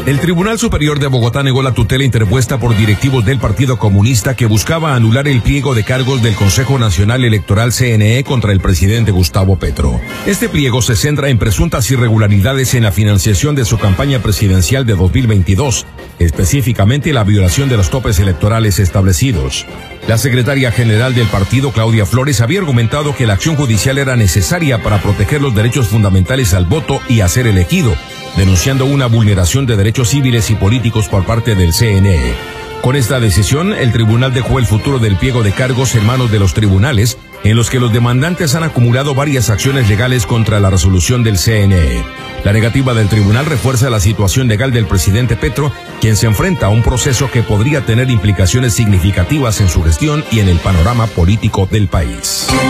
El Tribunal Superior de Bogotá negó la tutela interpuesta por directivos del Partido Comunista que buscaba anular el pliego de cargos del Consejo Nacional Electoral CNE contra el presidente Gustavo Petro. Este pliego se centra en presuntas irregularidades en la financiación de su campaña presidencial de 2022, específicamente la violación de los topes electorales establecidos. La secretaria general del partido, Claudia Flores, había argumentado que la acción judicial era necesaria para proteger los derechos fundamentales al voto y a ser elegido, denunciando una vulneración de derechos civiles y políticos por parte del CNE. Con esta decisión, el tribunal dejó el futuro del pliego de cargos en manos de los tribunales, en los que los demandantes han acumulado varias acciones legales contra la resolución del CNE. La negativa del tribunal refuerza la situación legal del presidente Petro, quien se enfrenta a un proceso que podría tener implicaciones significativas en su gestión y en el panorama político del país.